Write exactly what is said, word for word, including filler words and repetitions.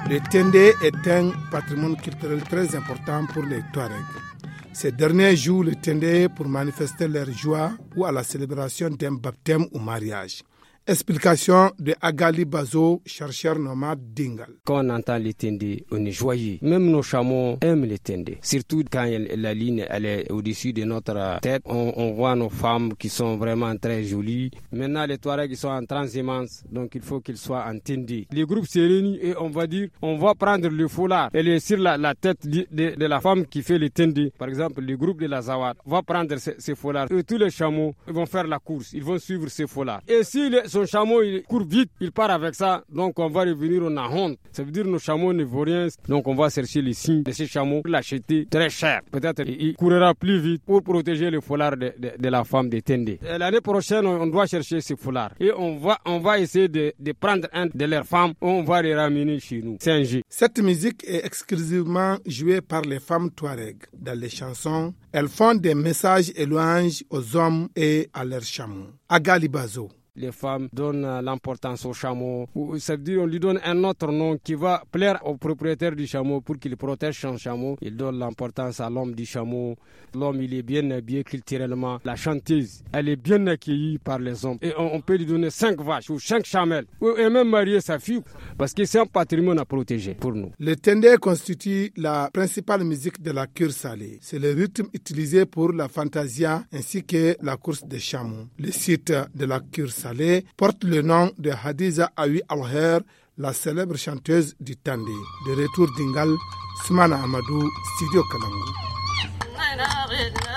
Le Tendé est un patrimoine culturel très important pour les Touaregs. Ces derniers jouent le Tendé pour manifester leur joie ou à la célébration d'un baptême ou mariage. Explication de Agali Bazo, chercheur nomade d'Ingal. Quand on entend les Tendé, on est joyeux. Même nos chameaux aiment les Tendé. Surtout quand la ligne elle est au-dessus de notre tête, on, on voit nos femmes qui sont vraiment très jolies. Maintenant, les Touaregs ils sont en transhumance, donc il faut qu'ils soient en Tendé. Les groupes se réunissent et on va dire, on va prendre le foulard et est sur la, la tête de, de, de la femme qui fait les Tendé. Par exemple, le groupe de la Zawad va prendre ces, ces foulards. Et tous les chameaux ils vont faire la course, ils vont suivre ces foulards. Et si les, son chameau il court vite, il part avec ça, donc on va revenir, on a honte. Ça veut dire que nos chameaux ne vaut rien, donc on va chercher les signes de ces chameaux pour l'acheter très cher. Peut-être il courra plus vite pour protéger le foulard de, de, de la femme de Tendé. L'année prochaine, on doit chercher ces foulards et on va, on va essayer de, de prendre un de leurs femmes et on va les ramener chez nous. C'est un jeu. Cette musique est exclusivement jouée par les femmes Touaregs. Dans les chansons, elles font des messages et louanges aux hommes et à leurs chameaux. Agali Bazo. Les femmes donnent l'importance au chameau. Ça veut dire qu'on lui donne un autre nom qui va plaire au propriétaire du chameau pour qu'il protège son chameau. Il donne l'importance à l'homme du chameau. L'homme, il est bien habillé culturellement. La chanteuse, elle est bien accueillie par les hommes. Et on, on peut lui donner cinq vaches ou cinq chamelles. Et même marier sa fille. Parce que c'est un patrimoine à protéger pour nous. Le Tendé constitue la principale musique de la cure salée. C'est le rythme utilisé pour la fantasia ainsi que la course des chameaux. Le site de la cure salée Saleh porte le nom de Hadiza Awi Alher, la célèbre chanteuse du Tendé. De retour d'Ingal, Soumana Amadou, Studio Kalangu.